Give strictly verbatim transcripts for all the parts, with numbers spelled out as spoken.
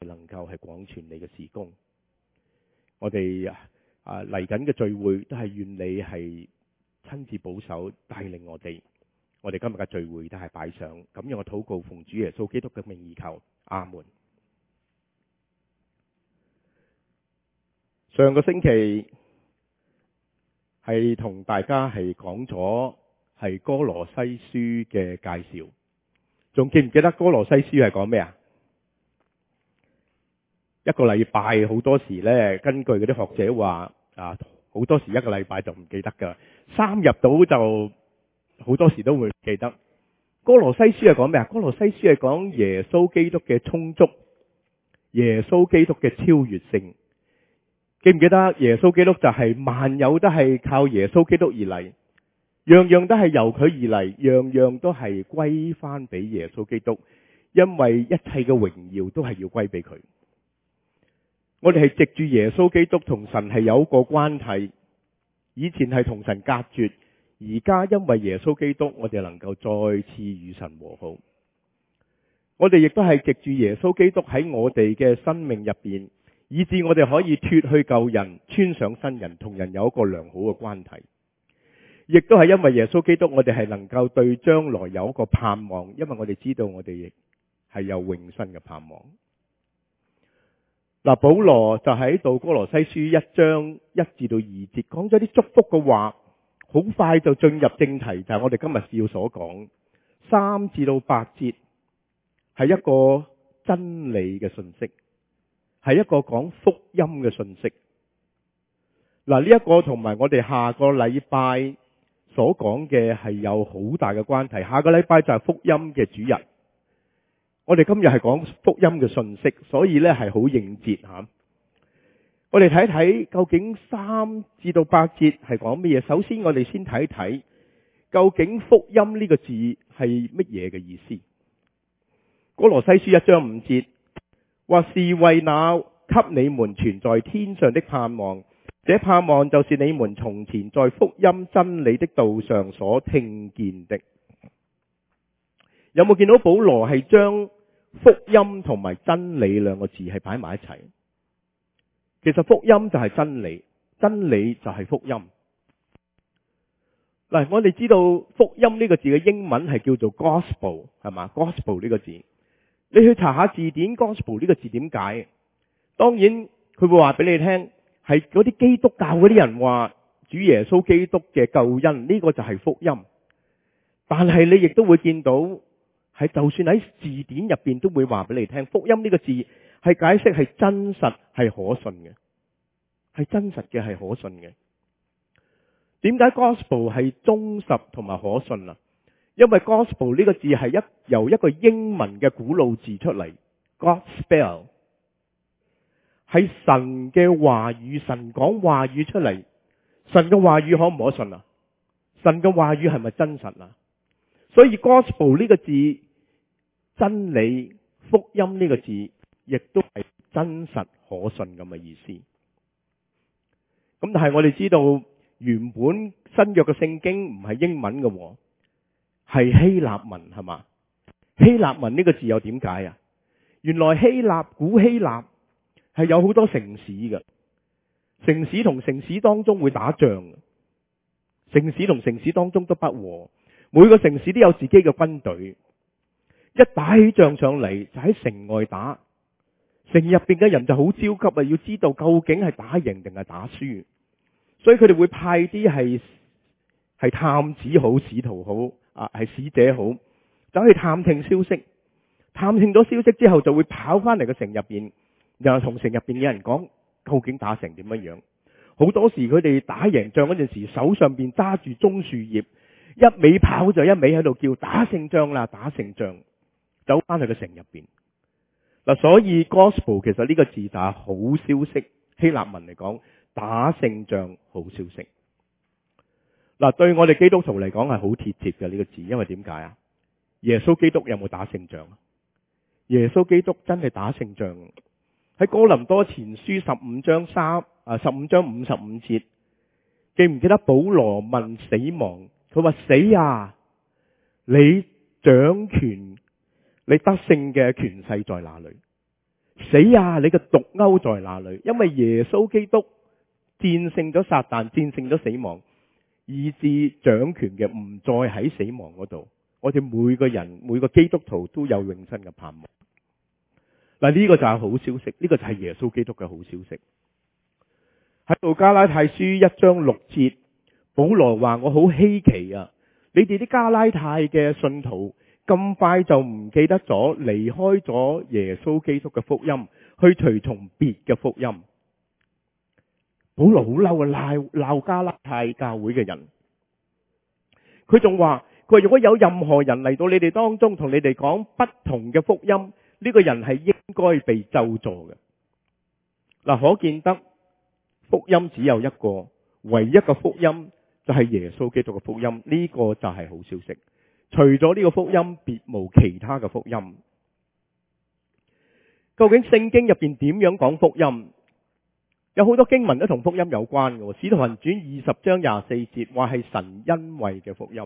能夠係廣傳你嘅事工。我哋啊嚟緊嘅聚會都係願你係親自保守帶領我哋。我哋今日嘅聚會都係擺上，咁樣我禱告奉主耶穌基督嘅名義求，阿門。上個星期係同大家係講咗係歌羅西書嘅介紹，仲記唔記得歌羅西書係講咩啊？一個禮拜好多時呢，根據嗰啲學者話啊，好多時一個禮拜就唔記得噶，三日到就好多時都會記得。歌羅西書係講咩啊？歌羅西書係講耶穌基督嘅充足，耶穌基督嘅超越性。記唔記得耶穌基督就係萬有都係靠耶穌基督而嚟，樣樣都係由佢而嚟，樣樣都係歸翻俾耶穌基督，因為一切嘅榮耀都係要歸俾佢。我哋係藉住耶穌基督同神係有一個關係，以前係同神隔絕，而家因為耶穌基督，我哋能夠再次與神和好。我哋亦都係藉住耶穌基督喺我哋嘅生命入邊，以致我哋可以脫去舊人，穿上新人，同人有一個良好嘅關係。亦都係因為耶穌基督，我哋係能夠對將來有一個盼望，因為我哋知道我哋亦係有永生嘅盼望。嗱，保羅就喺度歌羅西書一章一至到二節講咗啲祝福嘅話，好快就進入正題，就係我哋今日要所講三至到八節係一個真理嘅信息，係一個講福音嘅信息。嗱，呢一個同埋我哋下個禮拜所講嘅係有好大嘅關係。下個禮拜就係福音嘅主日。我哋今日係講福音嘅信息，所以呢係好應節吓。我哋睇睇究竟三至到八節係講乜嘢。首先我哋先睇睇究竟福音呢個字係乜嘢嘅意思。歌羅西書一章五節話，是為那給你們存在天上的盼望，這盼望就是你們從前在福音真理的道上所聽見的。有冇見到保羅係將福音同埋真理兩個字係擺埋一齊？其實福音就係真理，真理就係福音。嗱，我哋知道福音呢個字嘅英文係叫做 gospel， 係嘛？ gospel 呢個字，你去查下字典 gospel 呢個字點解？當然佢會話俾你聽，係嗰啲基督教嗰啲人話主耶穌基督嘅救恩，呢個就係福音。但係你亦都會見到，係就算喺字典入邊都會話俾你聽，福音呢個字係解釋係真實，係可信嘅，係真實嘅，係可信嘅。點解 gospel 係忠實同埋可信啊？因為 gospel 呢個字係一由一個英文嘅古老字出嚟 ，gospel 係神嘅話語，神講話語出嚟。神嘅話語可唔可信啊？神嘅話語係咪真實啊？所以 gospel 呢個字，真理、福音呢個字，亦都係真實可信咁嘅意思。咁但係我哋知道，原本新約嘅聖經唔係英文嘅，係希臘文，係嘛？希臘文呢個字又點解啊？原來希臘古希臘係有好多城市嘅，城市同城市當中會打仗，城市同城市當中都不和，每個城市都有自己嘅軍隊。一打起仗上嚟就喺城外打，城入邊嘅人就好焦急啊，要知道究竟係打贏定係打輸，所以佢哋會派啲係係探子好、使徒好啊，係使者好，走去探聽消息。探聽咗消息之後，就會跑翻嚟個城入邊，然後同城入邊嘅人講究竟打成點樣樣。好多時佢哋打贏仗嗰陣時，手上邊揸住棕樹葉，一味跑就一味喺度叫打勝仗啦，打勝仗。走翻去個城入邊嗱，所以 gospel 其實呢個字就係好消息，希臘文嚟講，打勝仗好消息。嗱，對我哋基督徒嚟講係好貼切嘅呢個字，因為點解啊？耶穌基督有冇打勝仗？耶穌基督真係打勝仗。喺哥林多前書十五章三啊十五章五十五節，記唔記得保羅問死亡？佢話死啊，你掌權，你得勝嘅權勢在哪裏？ 死啊！你嘅毒鈎在哪裏？因為耶穌基督戰勝咗撒旦，戰勝咗死亡，以致掌權嘅唔再喺死亡嗰度。我哋每個人每個基督徒都有永生嘅盼望。嗱，呢個就係好消息，呢個就係耶穌基督嘅好消息。喺度加拉太書一章六節，保羅話：我好稀奇啊！你哋啲加拉太嘅信徒咁快就唔記得咗，離開咗耶穌基督嘅福音，去隨從別嘅福音。保羅好嬲啊，鬧鬧加拉太教會嘅人。佢仲話：佢話如果有任何人嚟到你哋當中，同你哋講不同嘅福音，呢個人係應該被咒詛嘅。嗱，可見得福音只有一個，唯一嘅福音就係耶穌基督嘅福音，呢個就係好消息。除咗呢個福音，別無其他嘅福音。究竟聖經入邊點樣講福音？有好多經文都同福音有關嘅。使徒行傳二十章廿四節話係神恩惠嘅福音。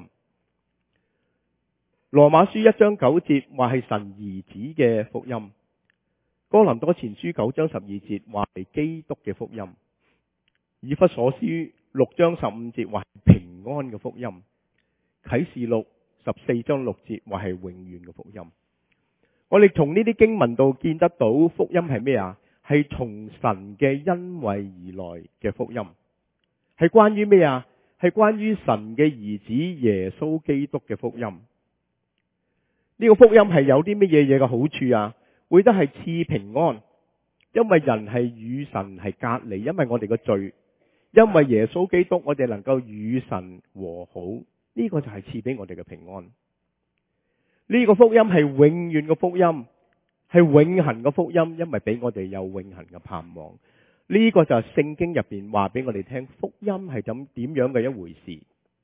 羅馬書一章九節話係神兒子嘅福音。哥林多前書九章十二節話係基督嘅福音。以弗所書六章十五節話係平安嘅福音。啟示錄十四章六節話係永遠嘅福音。我哋從呢啲經文度見得到福音係咩啊？係從神嘅恩惠而來嘅福音。係關於咩啊？係關於神嘅兒子耶穌基督嘅福音。呢個福音係有啲乜嘢嘢嘅好處啊？會得係賜平安，因為人係與神係隔離，因為我哋嘅罪。因為耶穌基督，我哋能夠與神和好。呢個就係賜俾我哋嘅平安。呢個福音係永遠嘅福音，係永恆嘅福音，因為俾我哋有永恆嘅盼望。呢個就係聖經入邊話俾我哋聽，福音係咁點樣嘅一回事。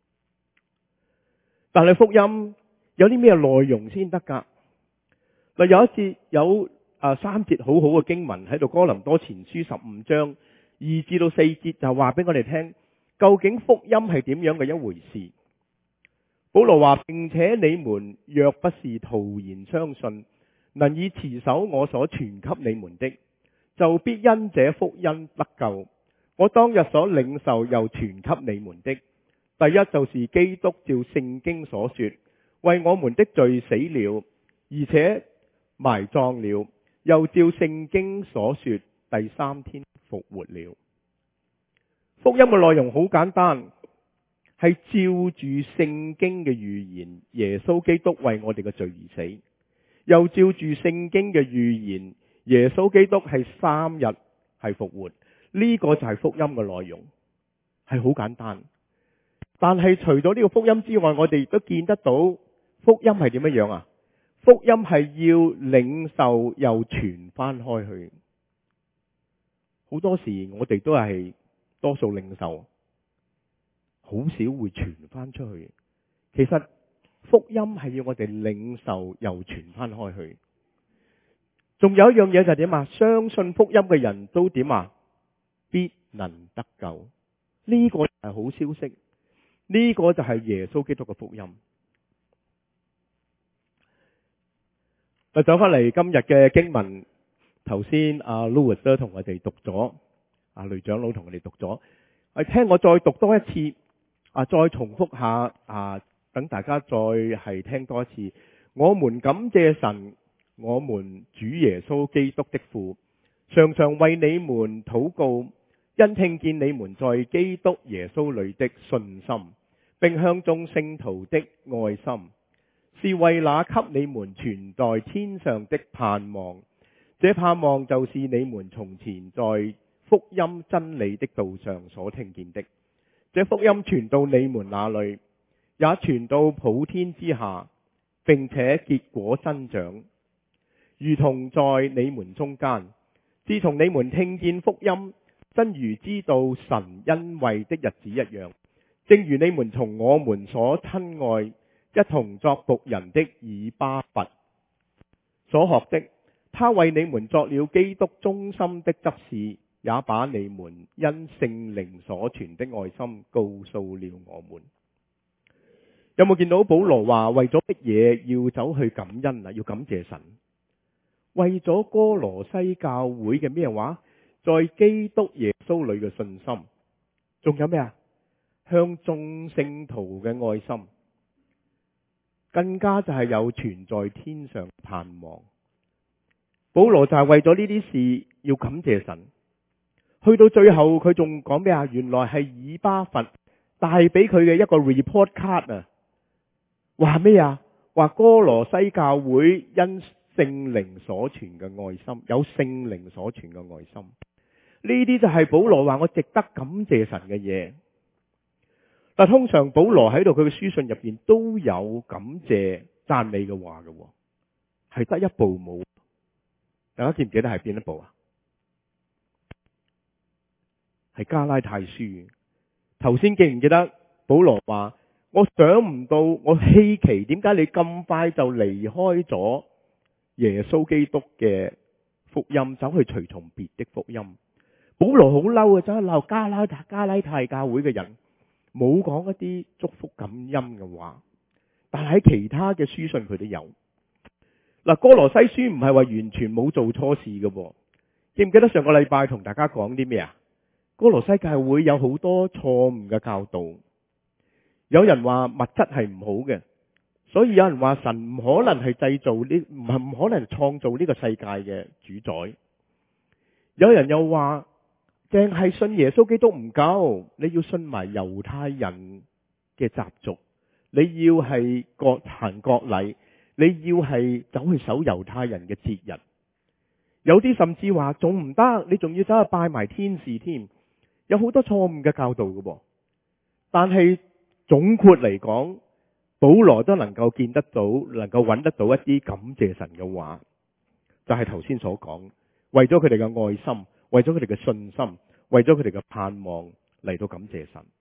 但係福音有啲咩內容先得噶？嗱，有一節有啊三節好好嘅經文喺度，哥林多前書十五章二至到四節就話俾我哋聽，究竟福音係點樣嘅一回事。保羅話：並且你們若不是徒然相信，能以持守我所傳給你們的，就必因這福音得救。我當日所領受又傳給你們的，第一就是基督照聖經所說，為我們的罪死了，而且埋葬了，又照聖經所說，第三天復活了。福音嘅內容好簡單，係照住聖經嘅預言，耶穌基督為我哋嘅罪而死，又照住聖經嘅預言，耶穌基督係三日係復活。呢個就係福音嘅內容，係好簡單。但係除咗呢個福音之外，我哋亦都見得到福音係點樣樣啊？福音係要領受又傳翻開去。好多時我哋都係多數領受，好少會傳翻出去。其實福音係要我哋領受又傳翻開去。仲有一樣嘢就係點啊？相信福音嘅人都點啊？必能得救。呢個係好消息，呢個就係耶穌基督嘅福音。就走翻嚟今日嘅經文，頭先阿 Louis 都同我哋讀咗，阿雷長老同我哋讀咗，我聽我再讀多一次，啊，再重複下，啊，等大家再係聽多一次。我們感謝神，我們主耶穌基督的父，常常為你們禱告，因聽見你們在基督耶穌裏的信心，並向眾聖徒的愛心，是為那給你們存在天上的盼望。這盼望就是你們從前在福音真理的道上所聽見的。這福音傳到你們那裏，也傳到普天之下，並且結果增長，如同在你們中間。自從你們聽見福音，真如知道神恩惠的日子一樣，正如你們從我們所親愛一同作僕人的以巴弗所學的，他為你們作了基督忠心的執事，也把你們因聖靈所傳的愛心告訴了我們。有冇見到保羅話為咗乜嘢要走去感恩啊？要感謝神。 為咗哥羅西教會嘅咩話？在基督耶穌裏嘅信心，仲有咩啊？向眾聖徒嘅愛心，更加就係有存在天上盼望。保羅就係為咗呢啲事要感謝神。去到最後佢仲講咩啊？原來係以巴弗帶俾佢嘅一個 report card 啊，話咩啊？話哥羅西教會因聖靈所存嘅愛心，有聖靈所存嘅愛心。呢啲就係保羅話我值得感謝神嘅嘢。但通常保羅喺度佢嘅書信入邊都有感謝讚美嘅話嘅，係得一部冇。大家記唔記得係邊一部啊？係加拉太書。頭先記唔記得保羅話我想唔到，我稀奇點解你咁快就離開咗耶穌基督嘅福音，走去隨從別的福音。保羅好嬲啊，走去鬧加拉太加拉太教會嘅人，冇講一啲祝福感恩嘅話，但係喺其他嘅書信佢都有。嗱，哥羅西書唔係話完全冇做錯事嘅，記唔記得上個禮拜同大家講啲咩啊？哥羅西教會有好多錯誤嘅教導，有人話物質係唔好嘅，所以有人話神唔可能係製造呢，唔係唔可能創造呢個世界嘅主宰。有人又話淨係信耶穌基督唔夠，你要信埋猶太人嘅習俗，你要係各行各禮，你要係走去守猶太人嘅節日。有啲甚至話仲唔得，你仲要走去拜埋天使添。有好多錯誤嘅教導嘅，但係總括嚟講，保羅都能夠見得到，能夠揾得到一啲感謝神嘅話，就係頭先所講，為咗佢哋嘅愛心，為咗佢哋嘅信心，為咗佢哋嘅盼望嚟到感謝神。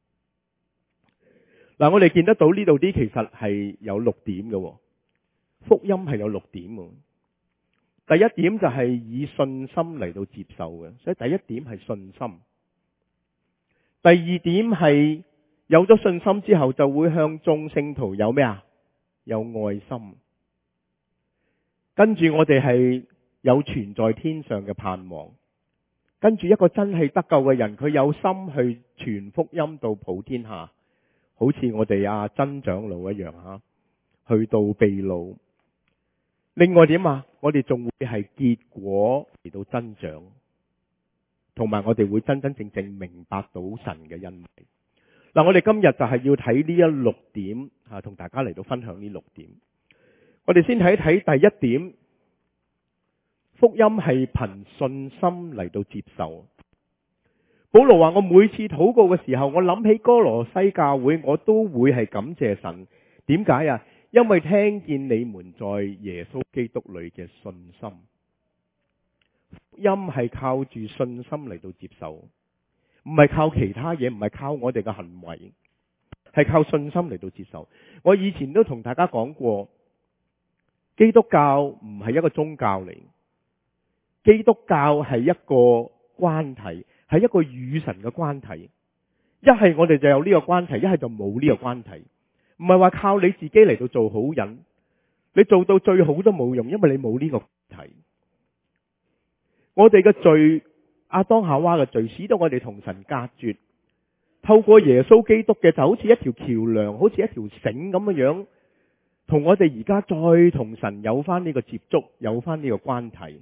嗱，我哋見得到呢度啲其實係有六點嘅，福音係有六點嘅。第一點就係以信心嚟到接受嘅，所以第一點係信心。第二點係有咗信心之後就會向眾聖徒有咩啊？有愛心。跟住我哋係有存在天上嘅盼望。跟住一個真係得救嘅人，佢有心去傳福音到普天下，好似我哋阿曾長老一樣吓，去到秘魯。另外點啊？我哋仲會係結果嚟到增長。同埋我哋會真真正正明白到神嘅恩惠。嗱，我哋今日就係要睇呢一六點吓，同大家嚟到分享呢六點。我哋先睇一睇第一點，福音係憑信心嚟到接受。保羅話我每次禱告嘅時候，我諗起哥羅西教會，我都會係感謝神。點解啊？因為聽見你們在耶穌基督裏嘅信心。福音係靠住信心嚟到接受，唔係靠其他嘢，唔係靠我哋嘅行為，係靠信心嚟到接受。我以前都同大家講過，基督教唔係一個宗教嚟，基督教係一個關係，係一個與神嘅關係。一係我哋就有呢個關係，一係就冇呢個關係。唔係話靠你自己嚟到做好人，你做到最好都冇用，因為你冇呢個關係。我哋嘅罪，亞當夏娃嘅罪，使到我哋同神隔絕。透過耶穌基督嘅，就好似一條橋樑，好似一條繩咁嘅樣，同我哋而家再同神有翻呢個接觸，有翻呢個關係。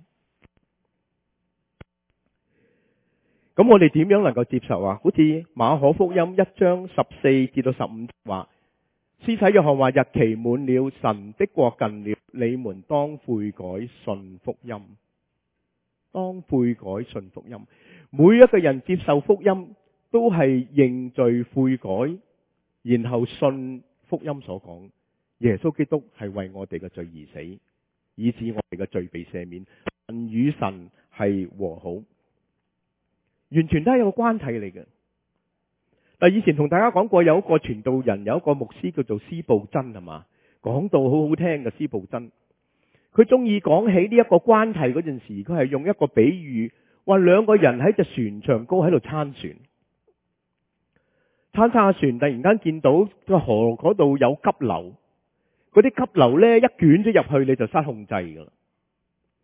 咁我哋點樣能夠接受啊？好似馬可福音一章十四至到十五話，施洗約翰話：日期滿了，神的國近了，你們當悔改，信福音。當悔改信福音，每一個人接受福音都係認罪悔改，然後信福音所講，耶穌基督係為我哋嘅罪而死，以致我哋嘅罪被赦免，人與神係和好，完全都係一個關係嚟嘅。嗱，以前同大家講過，有一個傳道人，有一個牧師叫做司布真，係嘛，講道好好聽嘅司布真。佢中意講起呢一個關係嗰陣時，佢係用一個比喻，話兩個人喺隻船上高喺度撐船，撐撐下船，突然間見到個河嗰度有急流，嗰啲急流呢一捲咗入去，你就失控制噶啦。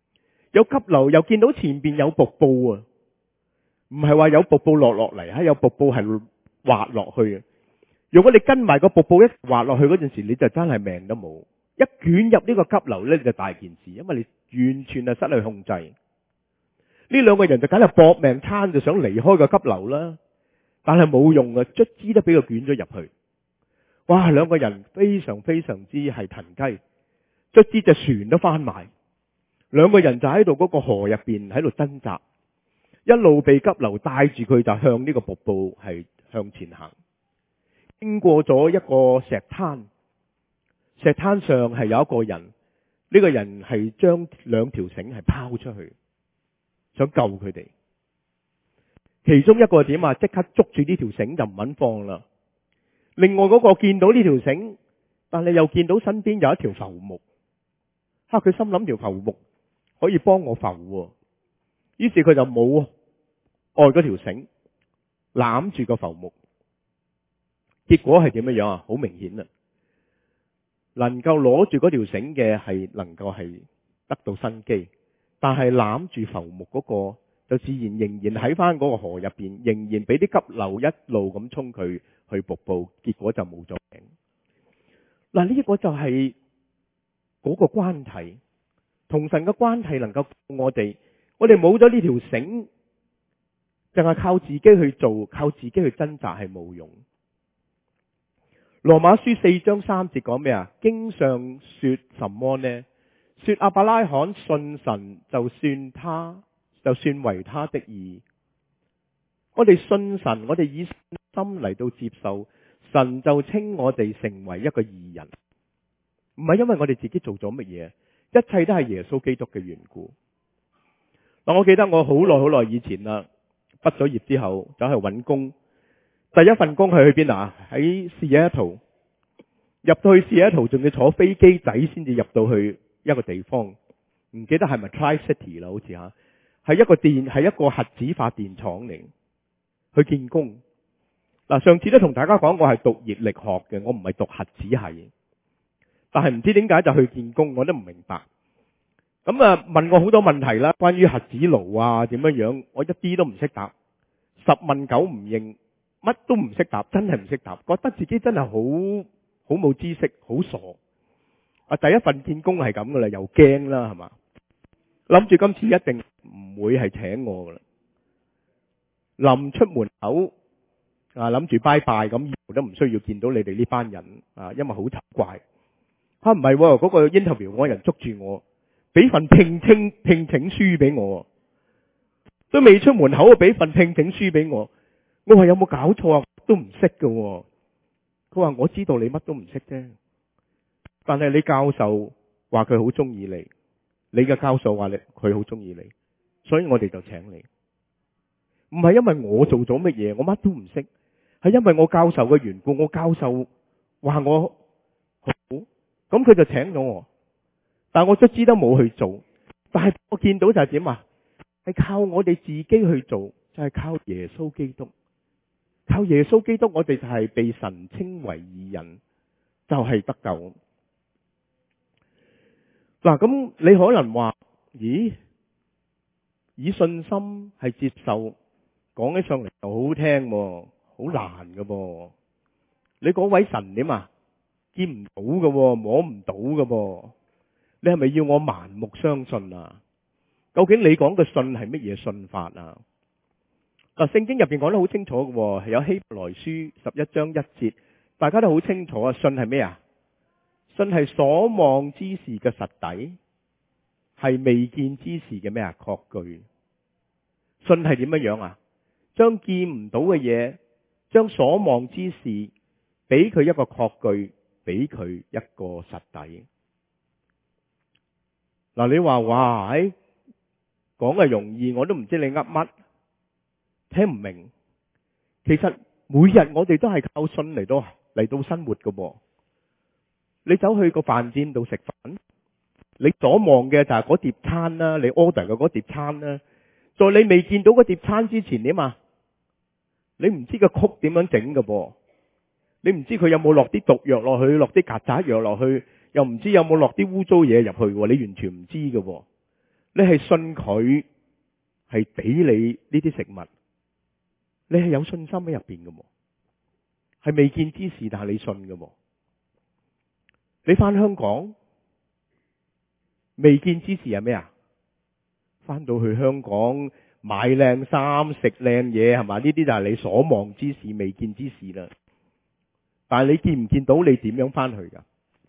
有急流，又見到前邊有瀑布啊！唔係話有瀑布落落嚟，有瀑布係滑落去啊！如果你跟埋個瀑布一滑落去嗰陣時，你就真係命都冇。一捲入呢個急流呢，就大件事，因為你完全係失去控制。呢兩個人就梗係搏命撐，就想離開個急流啦，但係冇用啊！卒之都俾佢捲咗入去。哇！兩個人非常非常之係騰雞，卒之隻船都翻埋。兩個人就喺度嗰個河入邊喺度掙扎，一路被急流帶住佢，就向呢個瀑布係向前行。經過咗一個石灘，石灘上係有一個人，呢個人係將兩條繩係拋出去，想救佢哋。其中一個點啊，即刻捉住呢條繩就唔肯放啦。另外嗰個見到呢條繩，但係又見到身邊有一條浮木，吓，佢心諗條浮木可以幫我浮，於是佢就冇愛嗰條繩，攬住個浮木。結果係點樣樣啊？好明顯啦，能夠攞住嗰條繩嘅係能夠係得到生機，但係攬住浮木嗰個就自然仍然喺翻嗰個河入邊，仍然俾啲急流一路咁衝佢去瀑布，結果就冇咗命。嗱，呢一個就係嗰個關係，同神嘅關係能夠救我哋，我哋冇咗呢條繩，淨係靠自己去做，靠自己去掙扎係冇用。羅馬書四章三節講咩啊？經上說什麼呢？說亞伯拉罕信神，就算他就算為他的義。我哋信神，我哋以信心嚟到接受，神就稱我哋成為一個義人。唔係因為我哋自己做咗乜嘢，一切都係耶穌基督嘅緣故。嗱，我記得我好耐好耐以前啦，畢咗業之後走去揾工。第一份工係去邊啊？喺西雅圖，入到去西雅圖仲要坐飛機仔先至入到去一個地方，唔記得係咪 Tri-City 啦，好似吓，係一個電係一個核子發電廠嚟，去見工。嗱，上次都同大家講過係讀熱力學嘅，我唔係讀核子系，但係唔知點解就去見工，我都唔明白。咁啊，問我好多問題啦，關於核子爐啊點樣樣，我一啲都唔識答，十問九唔應。乜都唔識答，真係唔識答，覺得自己真係好好冇知識，好傻。啊，第一份見工係咁噶啦，又驚啦，係嘛？諗住今次一定唔會係請我噶啦。臨出門口啊，諗住拜拜咁，以後都唔需要見到你哋呢班人啊，因為好醜怪。啊，唔係，嗰個 interview 嗰個人捉住我，俾份聘請聘請書俾我，都未出門口啊，俾份聘請書俾我。我話有冇搞錯啊？都唔識噶。佢話我知道你乜都唔識啫，但係你教授話佢好中意你，你嘅教授話你佢好中意你，所以我哋就請你。唔係因為我做咗乜嘢，我乜都唔識，係因為我教授嘅緣故。我教授話我好，咁佢就請咗我，但係我都知得冇去做。但係我見到就係點啊？係靠我哋自己去做，就係靠耶穌基督。靠耶穌基督，我哋就係被神稱為義人，就係得救。嗱，咁你可能話，咦？以信心係接受，講起上嚟就好聽，好難噶噃。你嗰位神點啊？見唔到噶，摸唔到噶，你係咪要我盲目相信啊？究竟你講嘅信係乜嘢信法啊？嗱，聖經入邊講得好清楚嘅，係有希伯來書十一章一節，大家都好清楚啊。信係咩啊？信係所望之事嘅實底，係未見之事嘅咩啊？確據。信係點樣樣啊？將見唔到嘅嘢，將所望之事，俾佢一個確據，俾佢一個實底。嗱，你話哇，唉，講係容易，我都唔知你噏乜。聽唔明，其實每日我哋都係靠信嚟到嚟到生活噶噃。你走去個飯店度食飯，你所望嘅就係嗰碟餐啦，你 order 嘅嗰碟餐啦。在你未見到嗰碟餐之前點啊？你唔知個曲點樣整噶噃，你唔知佢有冇落啲毒藥落去，落啲曱甴藥落去，又唔知有冇落啲污糟嘢入去，你完全唔知噶噃。 你係信佢係俾你呢啲食物，你係有信心喺入邊嘅，係未見之事，但係你信嘅。你翻香港未見之事係咩啊？翻到去香港買靚衫、食靚嘢，係嘛？呢啲就係你所望之事、未見之事啦。但係你見唔見到你點樣翻去噶？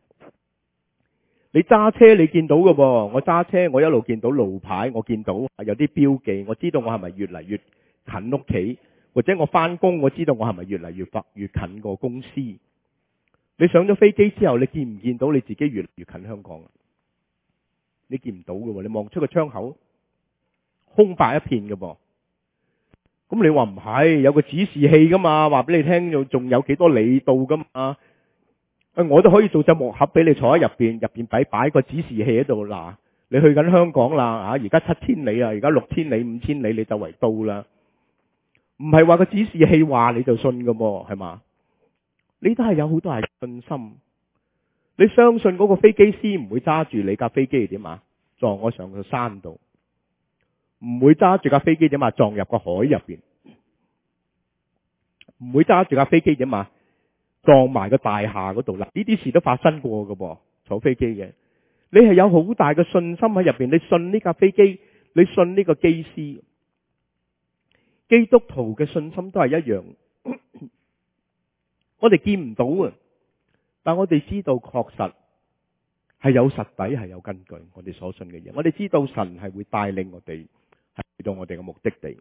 你揸車你見到嘅噃，我揸車我一路見到路牌，我見到有啲標記，我知道我係咪越嚟越近屋企，或者我翻工我知道我係咪越嚟越越近個公司。你上咗飛機之後，你見唔見到你自己越嚟越近香港？你見唔到嘅喎，你望出個窗口空白一片嘅噃。咁你話唔係，有個指示器噶嘛，話俾你聽仲有幾多里度噶嘛。我都可以做隻木盒俾你坐喺入邊，入邊擺擺個指示器喺度。嗱，你去緊香港啦，啊，而家七千里啊，而家六千里、五千里，你就為到啦。唔係話個指示器話你就信噶噃，係嘛？你都係有好多係信心。你相信嗰個飛機師唔會揸住你架飛機點啊？撞我上個山度，唔會揸住架飛機點啊？撞入個海入邊，唔會揸住架飛機點啊？撞埋個大廈嗰度啦，呢啲事都發生過噶噃。坐飛機嘅，你係有好大嘅信心喺入邊，你信呢架飛機，你信呢個機師。基督徒嘅信心都係一樣。我哋見唔到啊，但我哋知道確實係有實底，係有根據。我哋所信嘅嘢，我哋知道神係會帶領我哋係去到我哋嘅目的地。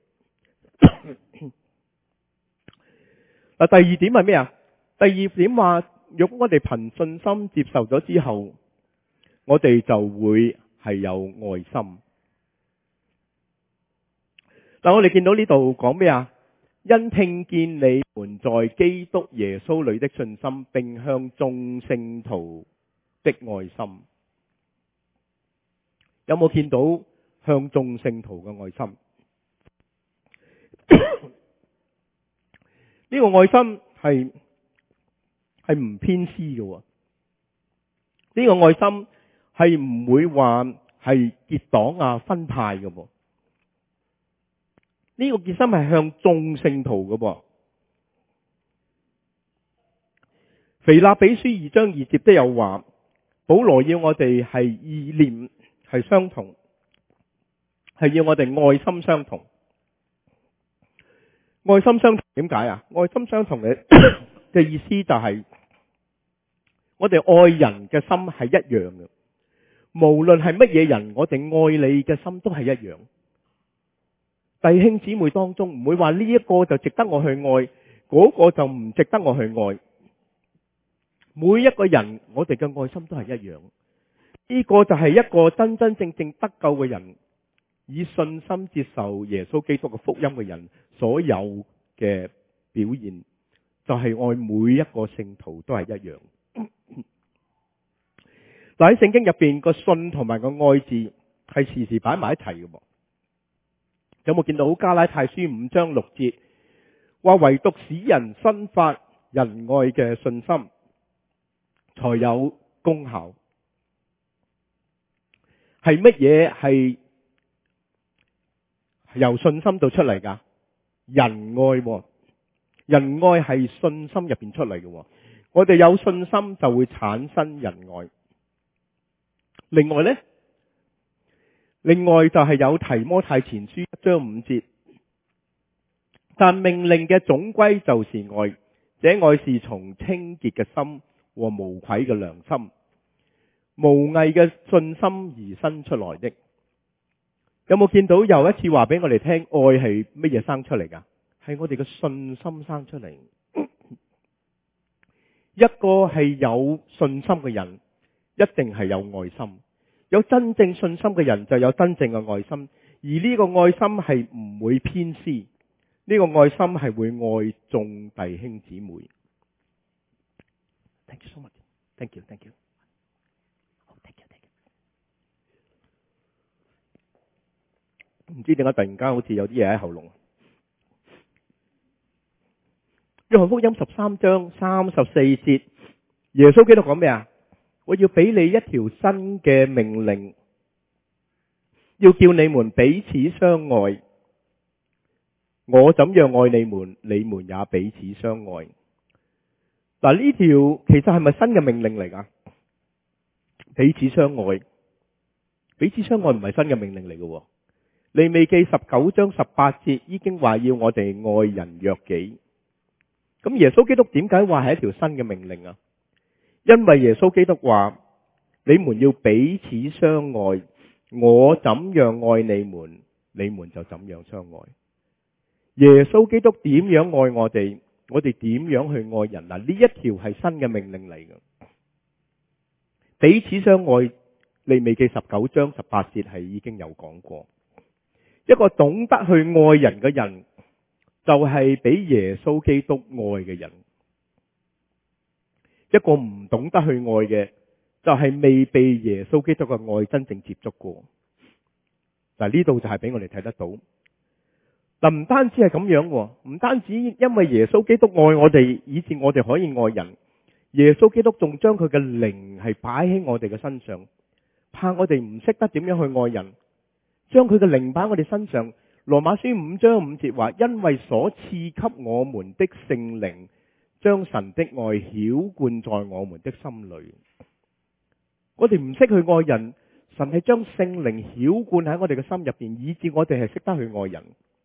嗱，第二點係咩啊？第二點話，如果我哋憑信心接受咗之後，我哋就會係有愛心。嗱，我哋見到呢度講咩啊？因聽見你們在基督耶穌裏的信心，並向眾聖徒的愛心。有冇見到向眾聖徒嘅愛心？呢個愛心係係唔偏私嘅。呢個愛心係唔會話係結黨啊、分派嘅。呢個決心係向眾聖徒嘅噃。腓立比書二章二節都有話，保羅要我哋係意念係相同，係要我哋愛心相同。愛心相同點解啊？愛心相同嘅嘅意思就係我哋愛人嘅心係一樣嘅，無論係乜嘢人，我哋愛你嘅心都係一樣。弟兄姊妹當中唔會話呢一個就值得我去愛，嗰個就唔值得我去愛。每一個人我哋嘅愛心都係一樣。呢個就係一個真真正正得救嘅人，以信心接受耶穌基督嘅福音嘅人所有嘅表現，就係愛每一個聖徒都係一樣。嗱，喺聖經入邊個信同埋個愛字係時時擺埋一齊嘅。有冇見到加拉太書五章六節話，唯獨使人生發仁愛嘅信心才有功效？係乜嘢係由信心度出嚟噶？仁愛，仁愛係信心入邊出嚟嘅。我哋有信心就會產生仁愛。另外呢，另外就係有提摩太前書一章五節，但命令嘅總歸就是愛，這愛是從清潔嘅心和無愧嘅良心、無偽嘅信心而生出來的。有冇見到又一次話俾我哋聽，愛係乜嘢生出嚟噶？係我哋嘅信心生出嚟。一個係有信心嘅人，一定係有愛心。有真正信心嘅人就有真正嘅愛心，而呢個愛心係唔會偏私，呢個愛心係會愛眾弟兄姊妹。Thank you so much. Thank you, thank you. Oh, thank you, thank you. 唔知點解突然間好似有啲嘢喺喉嚨。約翰福音十三章三十四節，耶穌基督講咩啊？我要俾你一條新嘅命令， 要叫你們彼此相愛。我怎樣愛你們，你們也彼此相愛。嗱，呢條其實係咪新嘅命令嚟㗎？彼此相愛，彼此相愛唔係新嘅命令嚟嘅。利未記十九章十八節已經話要我哋愛人若己。咁耶穌基督點解話係一條新嘅命令啊？因為耶穌基督話：你們要彼此相愛，我怎樣愛你們，你們就怎樣相愛。耶穌基督點樣愛我哋，我哋點樣去愛人。嗱，呢一條係新嘅命令嚟嘅。彼此相愛，利未記十九章十八節係已經有講過。一個懂得去愛人嘅人，就係俾耶穌基督愛嘅人。一個唔懂得去愛嘅，就係未被耶穌基督嘅愛真正接觸過。嗱，呢度就係俾我哋睇得到。嗱，唔單止係咁樣，唔單止因為耶穌基督愛我哋，以致我哋可以愛人。耶穌基督仲將佢嘅靈係擺喺我哋嘅身上，怕我哋唔識得點樣去愛人，將佢嘅靈擺喺我哋身上。羅馬書五章五節話：因為所賜給我們的聖靈，將神的愛澆灌在我們的心裏。我哋唔識去愛人，神係將聖靈澆灌喺我哋嘅心入邊，以致我哋係識得去愛人。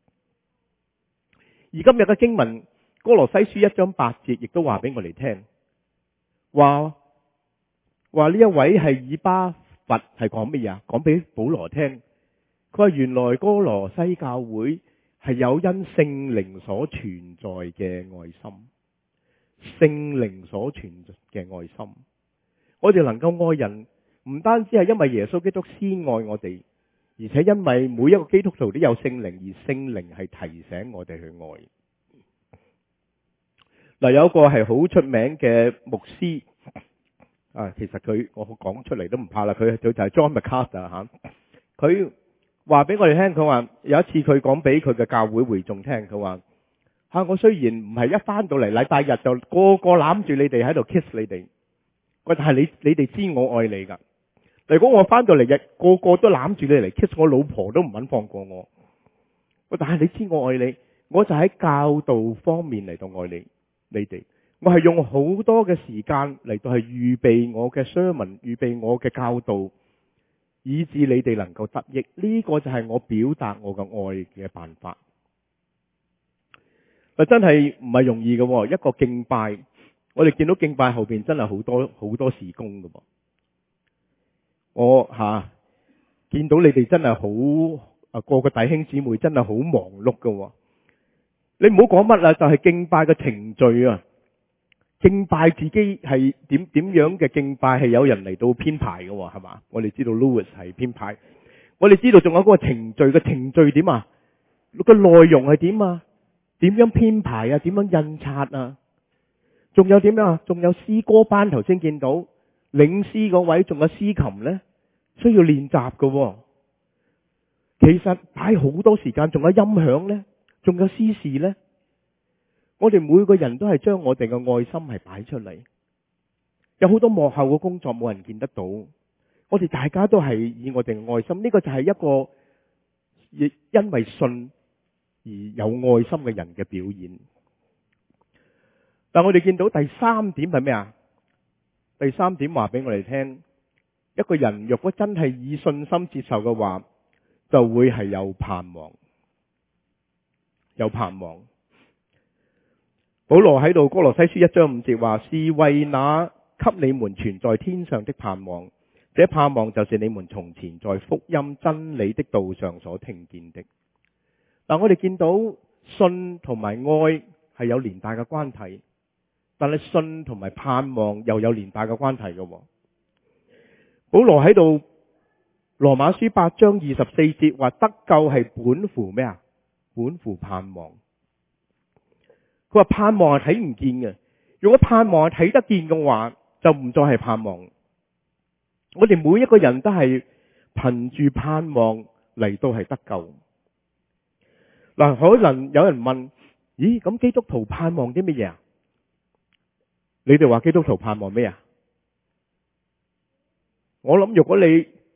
而今日嘅經文歌羅西書一章八節亦都話俾我哋聽，話話呢一位係以巴弗係講乜嘢啊？講俾保羅聽，佢話原來歌羅西教會係有因聖靈所存在嘅愛心，聖靈所存嘅愛心。我哋能夠愛人，唔單止係因為耶穌基督先愛我哋，而且因為每一個基督徒都有聖靈，而聖靈係提醒我哋去愛。嗱，有一個係好出名嘅牧師啊，其實佢我講出嚟都唔怕啦，佢佢就係 John MacArthur 吓。佢話俾我哋聽，佢話有一次佢講俾佢嘅教會會眾聽，佢話吓，我雖然唔係一翻到嚟禮拜日就個個攬住你哋喺度 kiss 你哋，喂，但係你你哋知我愛你噶。如果我翻到嚟日個個都攬住你嚟 kiss， 我老婆都唔肯放過我。喂，但係你知我愛你，我就喺教導方面嚟到愛你你哋，我係用好多嘅時間嚟到係預備我嘅 sermon， 預備我嘅教導，以致你哋能夠得益。呢個就係我表達我嘅愛嘅辦法。嗱，真係唔係容易嘅，一個敬拜，我哋見到敬拜後邊真係好多好多事工㗎。我吓、啊、見到你哋真係好啊，個個弟兄姊妹真係好忙碌㗎。你唔好講乜啦，就係敬拜嘅程序啊！敬拜自己係點點樣嘅敬拜係有人嚟到編排嘅，係嘛？我哋知道 Louis 係編排，我哋知道仲有嗰個程序嘅程序點啊？個內容係點啊？點樣編排啊？點樣印刷啊？仲有點樣啊？仲有詩歌班，頭先見到領詩嗰位，仲有司琴呢，需要練習嘅。其實擺好多時間，仲有音響呢。仲有司事呢，我哋每個人都係將我哋嘅愛心係擺出嚟，有好多幕後嘅工作冇人見得到，我哋大家都係以我哋嘅愛心，呢個就係一個亦因為信而有愛心嘅人嘅表現。但我哋見到第三點係咩啊？第三點話俾我哋聽，一個人若果真係以信心接受嘅話，就會係有盼望。有盼望。保羅喺度歌羅西書一章五節話：是為那給你們存在天上的盼望，這盼望就是你們從前在福音真理的道上所聽見的。嗱，我哋見到信同埋愛係有連帶嘅關係，但係信同埋盼望又有連帶嘅關係嘅。保羅喺度羅馬書八章二十四節話：得救係本乎咩啊？本乎盼望。佢話盼望係睇唔見嘅，如果盼望係睇得見嘅話，就唔再係盼望。我哋每一個人都係憑住盼望嚟到係得救。嗱，可能有人問：咦，咁基督徒盼望啲乜嘢啊？你哋話基督徒盼望咩啊？我諗如果你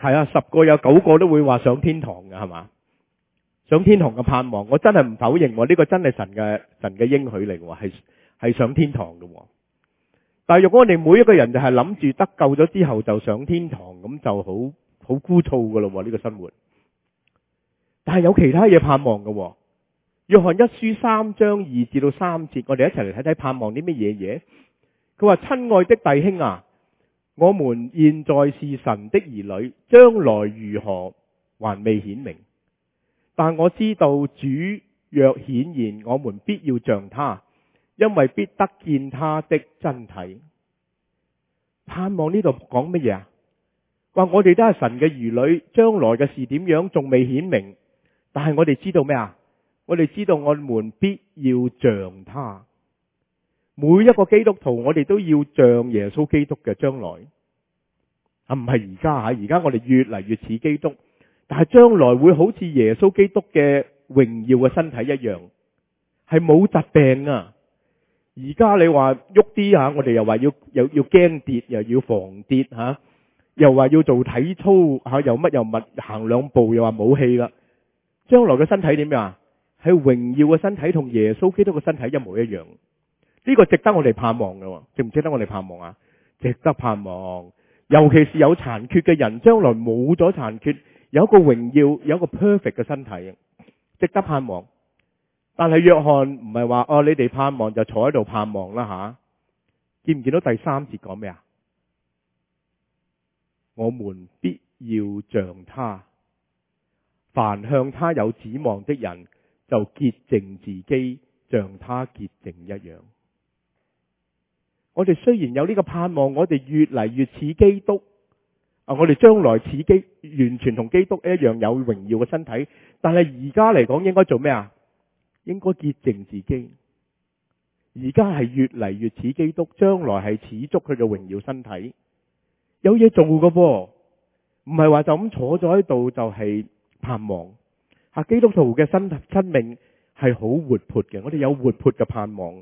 係啊，十個有九個都會話上天堂㗎，係嘛？上天堂嘅盼望，我真係唔否認喎，呢個真係神嘅神嘅應許嚟喎，係係上天堂嘅。但係如果我哋每一個人就係諗住得救咗之後就上天堂，咁就好好枯燥噶咯，呢個生活。但係有其他嘢盼望嘅。約翰一書三章二至到三節，我哋一齊嚟睇睇盼望啲乜嘢嘢。佢話：親愛的弟兄啊，我們現在是神的兒女，將來如何還未顯明。但我知道主若顯現，我們必要像他，因為必得見他的真體。盼望呢度講乜嘢啊？話我哋都係神嘅兒女，將來嘅事點樣仲未顯明，但係我哋知道咩啊？我哋知道我們必要像他。每一個基督徒，我哋都要像耶穌基督嘅將來啊，唔係而家吓，而家我哋越嚟越似基督。但係將來會好似耶穌基督嘅榮耀嘅身體一樣，係冇疾病啊！而家你話喐啲吓，我哋又話要又要驚跌，又要防跌吓，又話要做體操吓，又乜又乜，行兩步又話冇氣啦。將來嘅身體點樣啊？係榮耀嘅身體，同耶穌基督嘅身體一模一樣。呢個值得我哋盼望嘅，值唔值得我哋盼望啊？值得盼望，尤其是有殘缺嘅人，將來冇咗殘缺。有一個榮耀，有一個 perfect 嘅身體，值得盼望。但係約翰唔係話哦，你哋盼望就坐喺度盼望啦吓。見唔見到第三節講咩啊？我們必要像他，凡向他有指望的人，就潔淨自己，像他潔淨一樣。我哋雖然有呢個盼望，我哋越嚟越似基督。啊！我哋將來似基完全同基督一樣有榮耀嘅身體，但係而家嚟講應該做咩啊？應該潔淨自己。而家係越嚟越似基督，將來係似足佢嘅榮耀身體，有嘢做㗎噃，唔係話就咁坐咗喺度就係盼望。啊！基督徒嘅生生命係好活潑嘅，我哋有活潑嘅盼望。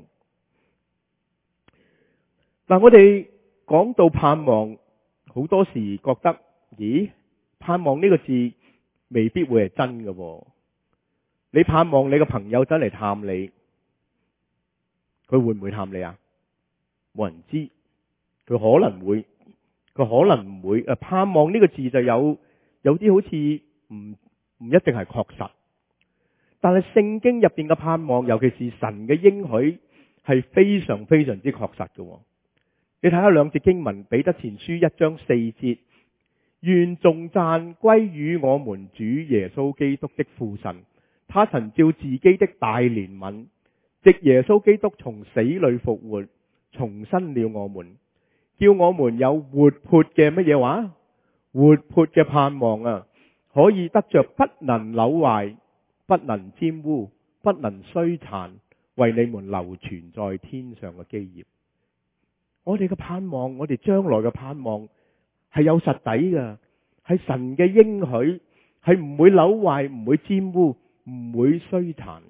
嗱，我哋講到盼望。好多時覺得，咦？盼望呢個字未必會係真嘅。你盼望你個朋友走嚟探你，佢會唔會探你啊？冇人知，佢可能會，佢可能唔會。誒，盼望呢個字就有有啲好似唔唔一定係確實，但係聖經入邊嘅盼望，尤其是神嘅應許，係非常非常之確實嘅。你睇下兩節經文，彼得前書一章四節，願頌讚歸於我們主耶穌基督的父神，他曾照自己的大憐憫，藉耶穌基督從死裏復活，重生了我們，叫我們有活潑嘅乜嘢話？活潑嘅盼望啊，可以得着不能朽壞、不能沾污、不能衰殘，為你們流傳在天上嘅基業。我哋嘅盼望，我哋將來嘅盼望係有實底嘅，係神嘅應許，係唔會朽壞，唔會沾污，唔會衰殘。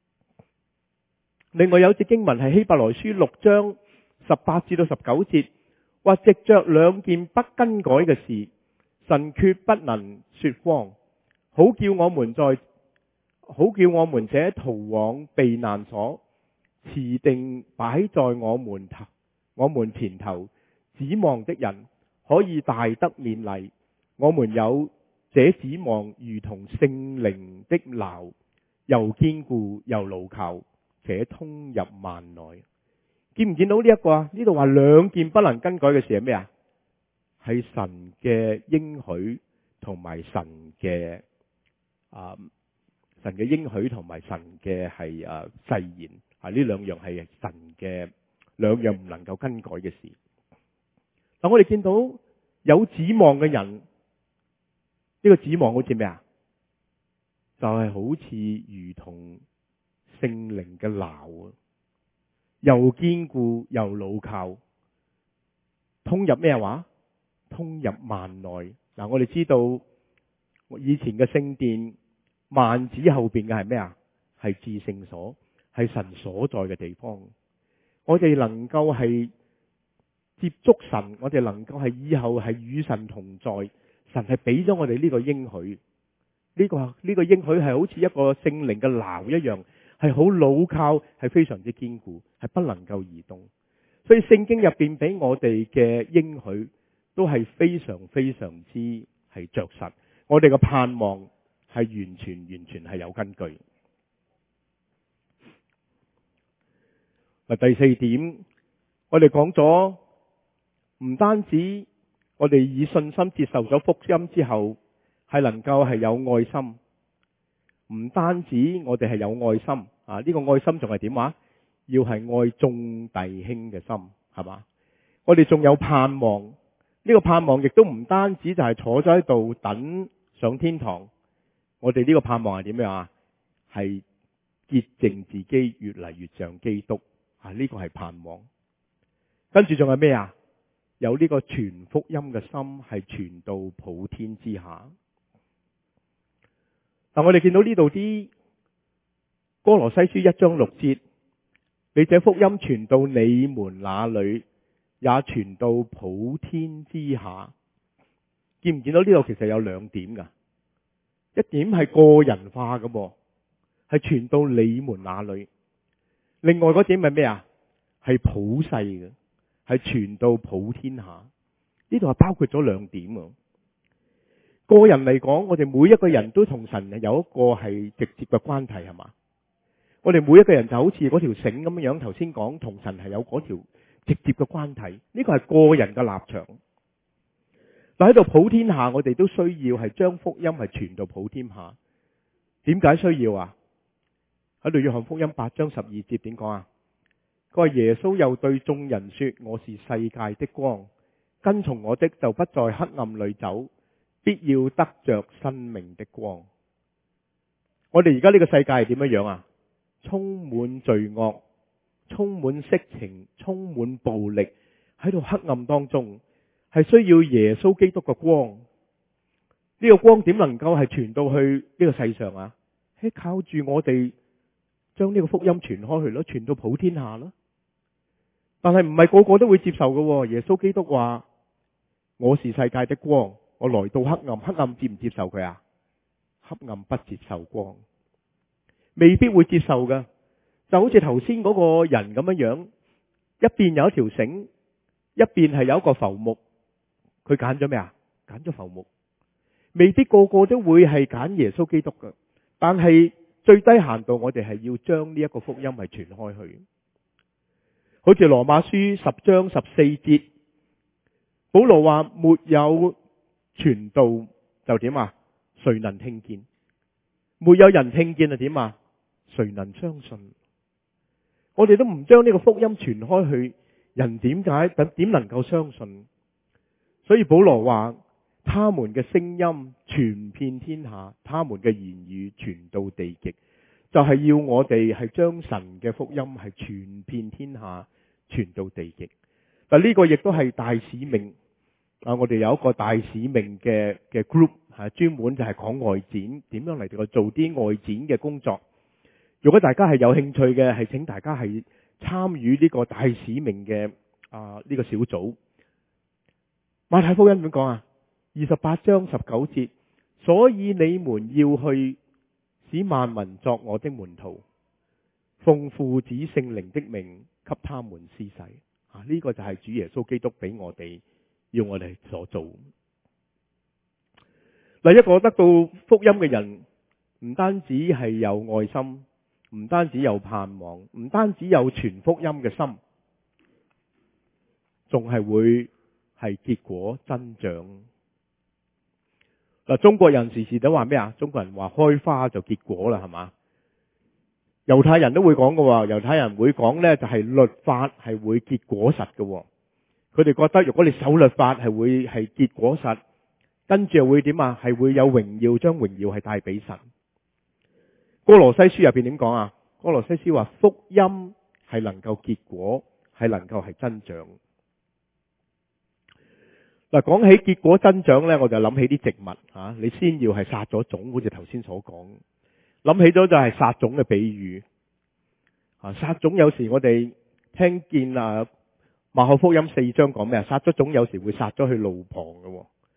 另外有節經文係希伯來書六章十八至到十九節，話藉着兩件不更改嘅事，神決不能說謊，好叫我們在好叫我們這逃往避難所，持定擺在我們頭。我們前頭指望的人可以大得勉勵，我們有這指望如同聖靈的錨，又堅固又牢靠，且通入幔內。見唔見到呢一個啊？呢度話兩件不能更改嘅事係咩啊？係神嘅應許同埋神嘅啊，神嘅應許同埋神嘅係啊誓言啊，呢兩樣係神嘅。兩樣唔能夠更改嘅事。嗱，我哋見到有指望嘅人，呢個指望好似咩啊？就係好似如同聖靈嘅錨啊，又堅固又牢靠，通入咩話？通入幔內。嗱，我哋知道以前嘅聖殿幔子後邊嘅係咩啊？係至聖所，係神所在嘅地方。我哋能夠係接觸神，我哋能夠係以後係與神同在， 神係俾咗我哋呢個應許，呢個呢個應許係好似一個聖靈嘅錨一樣，係好牢靠，係非常之堅固，係不能夠移動。所以聖經入邊俾我哋嘅應許都係非常非常之係着實，我哋嘅盼望係完全完全係有根據。嗱，第四點，我哋講咗唔單止我哋以信心接受咗福音之後係能夠係有愛心，唔單止我哋係有愛心啊，呢個愛心仲係點話？要係愛眾弟兄嘅心，係嘛？我哋仲有盼望，呢個盼望亦都唔單止就係坐咗喺度等上天堂，我哋呢個盼望係點樣啊？係潔淨自己，越嚟越像基督啊！呢個係盼望。跟住仲有咩啊？有呢個傳福音嘅心係傳到普天之下。但我哋見到呢度啲歌羅西書一章六節，你這福音傳到你們那裏，也傳到普天之下。見唔見到呢度其實有兩點噶？一點係個人化嘅噃，係傳到你們那裏。另外嗰點係咩啊？係普世嘅，係傳到普天下。呢度係包括咗兩點啊。個人嚟講，我哋每一個人都同神有一個係直接嘅關係，係嘛？我哋每一個人就好似嗰條繩咁樣，頭先講同神係有嗰條直接嘅關係。呢個係個人嘅立場。但喺度普天下，我哋都需要係將福音係傳到普天下。點解需要啊？喺度約翰福音八章十二節點講啊？佢話耶穌又對眾人說：我是世界的光，跟從我的就不在黑暗裏走，必要得着生命的光。我哋而家呢個世界係點樣樣啊？充滿罪惡，充滿色情，充滿暴力，喺度黑暗當中，係需要耶穌基督嘅光。呢個光點能夠係傳到去呢個世上啊？係靠住我哋將呢個福音傳開去咯，傳到普天下咯。但係唔係個個都會接受嘅。耶穌基督話：我是世界的光，我來到黑暗，黑暗接唔接受佢啊？黑暗不接受光，未必會接受噶。就好似頭先嗰個人咁樣樣，一邊有一條繩，一邊係有一個浮木，佢揀咗咩啊？揀咗浮木。未必個個都會係揀耶穌基督噶，但係最低限度我哋係要將呢一個福音係傳開去。好似羅馬書十章十四節，保羅話：沒有傳道就點啊？誰能聽見？沒有人聽見就點啊？誰能相信？我哋都唔將呢個福音傳開去，人點解點能夠相信？所以保羅話：他們嘅聲音傳遍天下，他們嘅言語傳到地極，就係要我哋係將神嘅福音係傳遍天下，傳到地極。嗱，呢個亦都係大使命啊！我哋有一個大使命嘅嘅 group 係專門就係講外展，點樣嚟到做啲外展嘅工作。如果大家係有興趣嘅，係請大家係參與呢個大使命嘅啊呢個小組。馬太福音點講啊？二十八章十九節，所以你們要去使萬民作我的門徒，奉父子聖靈的名給他們施洗。啊，呢個就係主耶穌基督俾我哋要我哋所做。嗱，一個得到福音嘅人，唔單止係有愛心，唔單止有盼望，唔單止有傳福音嘅心，仲係會係結果增長。嗱，中國人時時都話咩啊？中國人話開花就結果啦，係嘛？猶太人都會講嘅，猶太人會講呢，就係律法係會結果實嘅。佢哋覺得如果你守律法係會係結果實，跟住又會點啊？係會有榮耀，將榮耀係帶俾神。歌羅西書入邊點講啊？歌羅西書話福音係能夠結果，係能夠係增長。嗱，講起結果增長呢，我就諗起啲植物吓，你先要係撒咗種，好似頭先所講。諗起咗就係撒種嘅比喻啊！撒種有時我哋聽見啊，馬可福音四章講咩啊？撒咗種有時會撒咗去路旁嘅，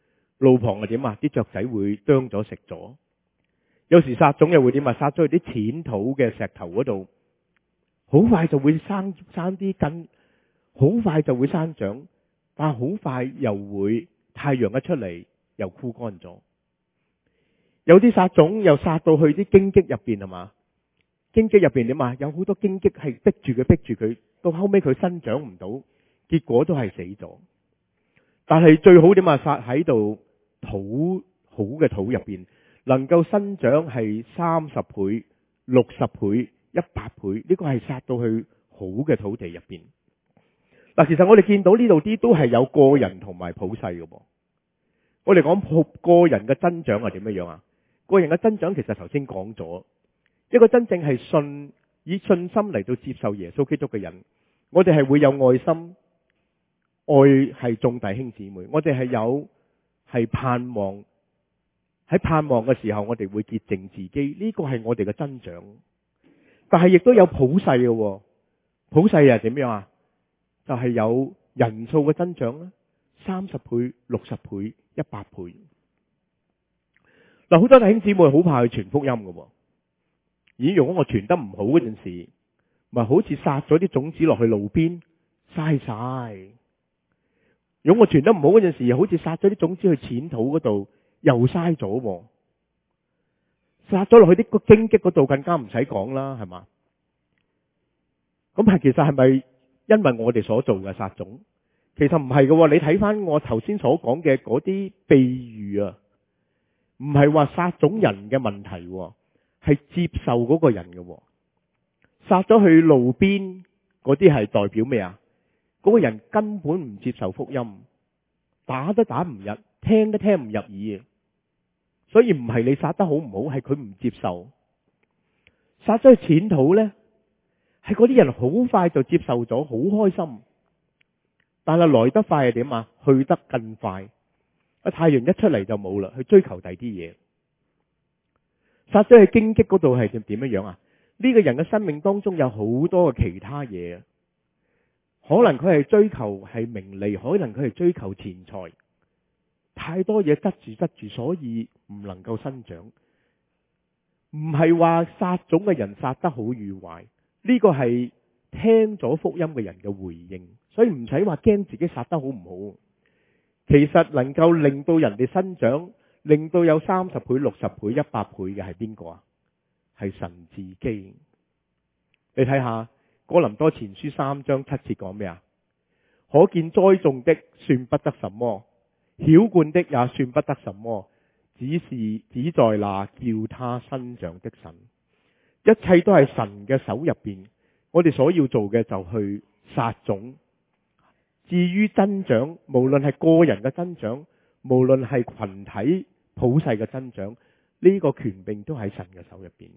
路旁係點啊？啲雀仔會啄咗食咗。有時撒種又會點啊？撒咗去啲淺土嘅石頭嗰度，好快就會生生啲根，好快就會生長，但係好快又會太陽一出嚟又枯乾咗。有啲撒種又撒到去啲荊棘入邊係嘛？荊棘入邊點啊？有好多荊棘係逼住佢，逼住佢，到後尾佢生長唔到，結果都係死咗。但係最好點啊？撒喺度土好嘅土入邊，能夠生長係三十倍、六十倍、一百倍，呢個係撒到去好嘅土地入邊。嗱，其實我哋見到呢度啲都係有個人同埋普世嘅。我哋講個人嘅增長係點樣樣啊？個人嘅增長其實頭先講咗，一個真正係信以信心嚟到接受耶穌基督嘅人，我哋係會有愛心，愛係眾弟兄姊妹，我哋係有係盼望，喺盼望嘅時候我哋會潔淨自己，呢個係我哋嘅增長。但係亦都有普世嘅，普世係點樣啊？就係有人數嘅增長啦，三十倍、六十倍、一百倍。嗱，好多弟兄姊妹好怕去傳福音嘅。咦，如果我傳得唔好嗰陣時，咪好似撒咗啲種子落去路邊，嘥晒。如果我傳得唔好嗰陣時，好似撒咗啲種子去淺土嗰度，又嘥咗。撒咗落去啲個荊棘嗰度，更加唔使講啦，係嘛？咁係其實係咪因為我哋所做嘅撒種？其實唔係嘅。你睇翻我頭先所講嘅嗰啲比喻啊，唔係話撒種人嘅問題，係接受嗰個人嘅。撒咗去路邊嗰啲係代表咩啊？嗰個人根本唔接受福音，打都打唔入，聽都聽唔入耳。所以唔係你撒得好唔好，係佢唔接受。撒咗去淺土呢，係嗰啲人好快就接受咗，好開心。但係來得快係點啊？去得更快。啊，太陽一出嚟就冇啦，去追求第啲嘢。撒咗去荊棘嗰度係點點樣樣啊？呢個人嘅生命當中有好多嘅其他嘢，可能佢係追求係名利，可能佢係追求錢財，太多嘢執住執住，所以唔能夠生長。唔係話撒種嘅人撒得好與壞，呢個係聽咗福音嘅人嘅回應，所以唔使話驚自己撒得好唔好。其實能夠令到人哋生長，令到有三十倍、六十倍、一百倍嘅係邊個啊？係神自己。你睇下哥林多前書三章七節講咩啊？可見栽種的算不得什麼，澆灌的也算不得什麼，只是只在那叫他生長的神。一切都係神嘅手入邊，我哋所要做嘅就去撒種。至於增長，無論係個人嘅增長，無論係群體普世嘅增長，呢個權柄都喺神嘅手入邊。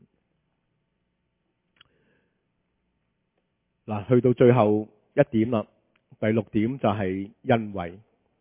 嗱，去到最後一點啦，第六點就係恩惠。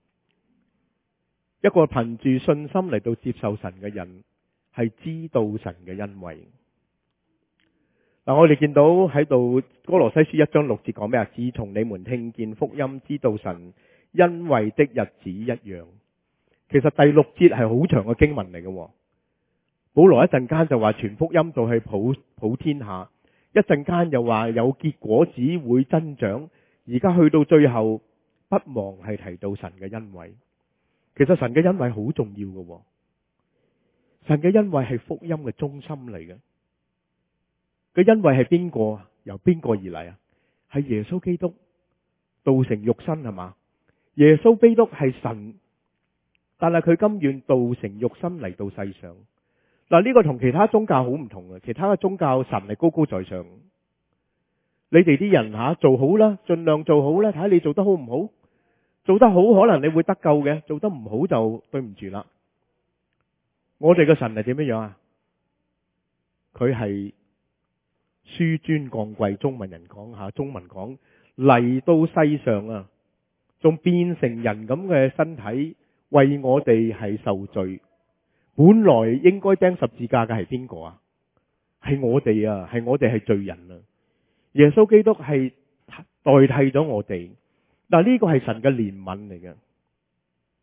一個憑住信心嚟到接受神嘅人，係知道神嘅恩惠。嗱，我哋見到喺度歌羅西書一章六節講咩啊？自從你們聽見福音，知道神恩惠的日子一樣。其實第六節係好長嘅經文嚟嘅。保羅一陣間就話傳福音到去普普天下，一陣間又話有結果子會增長。而家去到最後，不忘係提到神嘅恩惠。其實神嘅恩惠好重要嘅。神嘅恩惠係福音嘅中心嚟嘅。佢恩惠係邊個？由邊個而嚟啊？係耶穌基督道成肉身係嘛？耶穌基督係神，但係佢甘願道成肉身嚟到世上。嗱，呢個同其他宗教好唔同嘅。其他嘅宗教神係高高在上，你哋啲人吓做好啦，盡量做好啦，睇下你做得好唔好。做得好可能你會得救嘅，做得唔好就對唔住啦。我哋嘅神係點樣樣啊？佢係紆尊降貴，中文人講下，中文講嚟到世上啊，仲變成人咁嘅身體，為我哋係受罪。本來應該釘十字架嘅係邊個啊？係我哋啊，係我哋係罪人啊。耶穌基督係代替咗我哋。嗱，呢個係神嘅憐憫嚟嘅。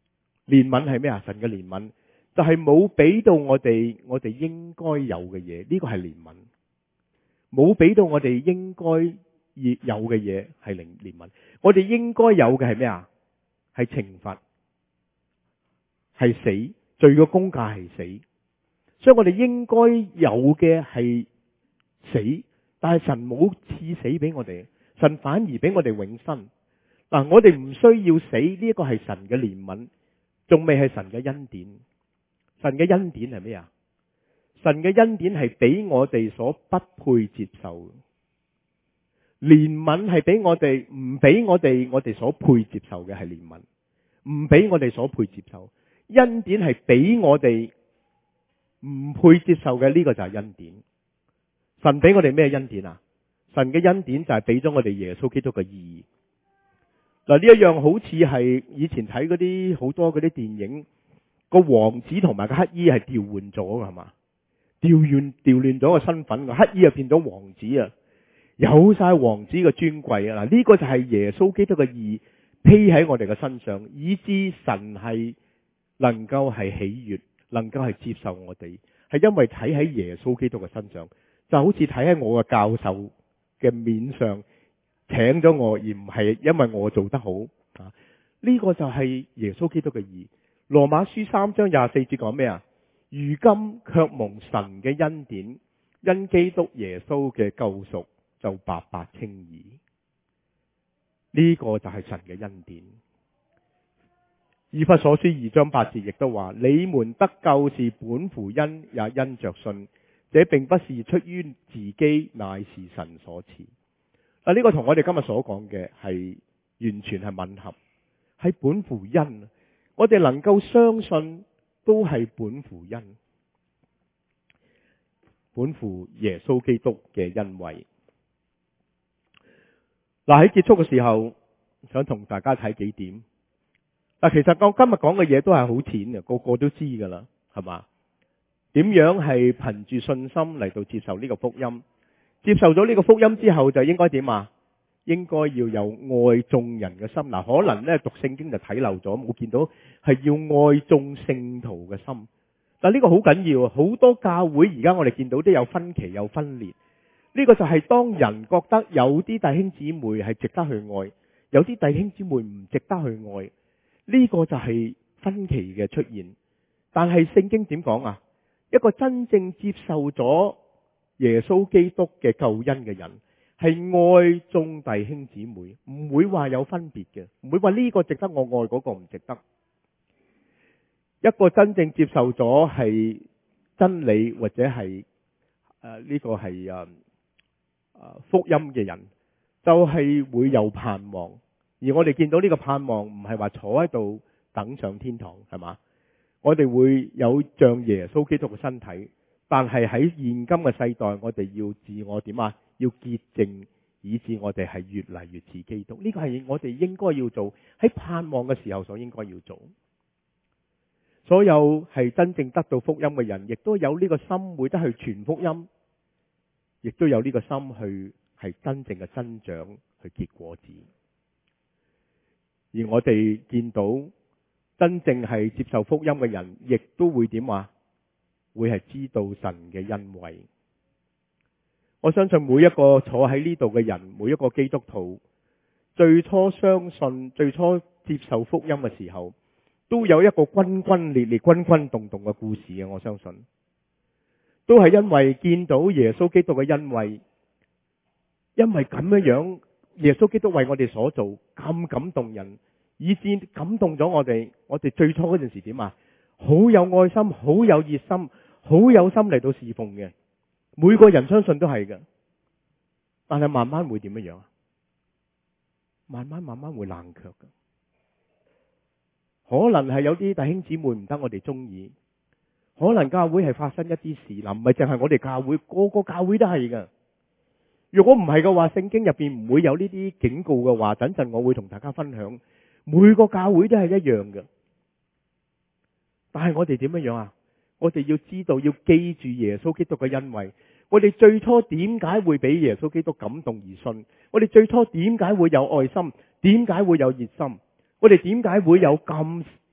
憐憫係咩啊？神嘅憐憫就係冇俾到我哋我哋應該有嘅嘢，呢個係憐憫。冇俾到我哋應該有嘅嘢係憐憐憫。我哋應該有嘅係咩啊？係懲罰，係死，罪嘅工價係死。所以我哋應該有嘅係死，但係神冇賜死俾我哋，神反而俾我哋永生。嗱，我哋唔需要死，呢一個係神嘅憐憫，仲未係神嘅恩典。神嘅恩典係咩啊？神嘅恩典係俾我哋所不配接受，憐憫係俾我哋唔俾我哋我哋所配接受嘅係憐憫，唔俾我哋所配接受。恩典係俾我哋唔配接受嘅，呢個就係恩典。神俾我哋咩恩典啊？神嘅恩典就係俾咗我哋耶穌基督嘅義。嗱，呢一樣好似係以前睇嗰啲好多嗰啲電影，個王子同埋個乞衣係調換咗㗎，係嘛？調換調亂咗個身份，個乞衣又變咗王子啊，有晒王子嘅尊貴啊！嗱，呢個就係耶穌基督嘅義披喺我哋嘅身上，以致神係能夠係喜悅，能夠係接受我哋，係因為睇喺耶穌基督嘅身上，就好似睇喺我嘅教授嘅面上請咗我，而唔係因為我做得好啊！呢個就係耶穌基督嘅義。羅馬書三章廿四節講咩啊？如今卻蒙神嘅恩典，因基督耶穌嘅救贖就白白稱義。呢個就係神嘅恩典。以弗所書二章八節亦都話：你們得救是本乎恩，也因着信。這並不是出於自己，乃是神所賜。啊，呢個同我哋今日所講嘅係完全係吻合，係本乎恩。我哋能夠相信，都係本乎恩，本乎耶穌基督嘅恩惠。嗱，喺結束嘅時候，想同大家睇幾點。嗱，其實我今日講嘅嘢都係好淺嘅，個個都知噶啦，係嘛？點樣係憑住信心嚟到接受呢個福音？接受咗呢個福音之後，就應該點啊？應該要有愛眾人嘅心。嗱，可能咧讀聖經就睇漏咗，冇見到係要愛眾聖徒嘅心。但呢個好緊要，好多教會而家我哋見到都有分歧，有分裂。呢個就係當人覺得有啲弟兄姊妹係值得去愛，有啲弟兄姊妹唔值得去愛，呢個就係分歧嘅出現。但係聖經點講啊？一個真正接受咗耶穌基督嘅救恩嘅人，係愛眾弟兄姊妹，唔會話有分別嘅，唔會話呢個值得我愛，嗰個唔值得。一個真正接受咗係真理或者係誒呢個係誒誒福音嘅人，就係會有盼望。而我哋見到呢個盼望唔係話坐喺度等上天堂，係嘛？我哋會有像耶穌基督嘅身體，但係喺現今嘅世代，我哋要自我點啊？要潔淨，以致我哋係越嚟越似基督。呢個係我哋應該要做，喺盼望嘅時候所應該要做。所有係真正得到福音嘅人，亦都有呢個心會得去傳福音，亦都有呢個心去係真正嘅增長，去結果子。而我哋見到真正係接受福音嘅人，亦都會點話？會係知道神嘅恩惠。我相信每一個坐喺呢度嘅人，每一個基督徒，最初相信、最初接受福音嘅時候，都有一個轟轟烈烈、轟轟動動嘅故事嘅。我相信都係因為見到耶穌基督嘅恩惠，因為咁樣樣，耶穌基督為我哋所做咁感動人，以致感動咗我哋。我哋最初嗰陣時點啊？好有愛心，好有熱心，好有心嚟到侍奉嘅。每個人相信都係嘅，但係慢慢會點樣樣啊？慢慢慢慢會冷卻嘅。可能係有啲弟兄姊妹唔得我哋中意，可能教會係發生一啲事，嗱，唔係淨係我哋教會，個個教會都係嘅。如果唔係嘅話，聖經入邊唔會有呢啲警告嘅話。等陣我會同大家分享，每個教會都係一樣嘅。但係我哋點樣樣啊？我哋要知道，要記住耶穌基督嘅恩惠。我哋最初點解會俾耶穌基督感動而信？我哋最初點解會有愛心？點解會有熱心？我哋點解會有咁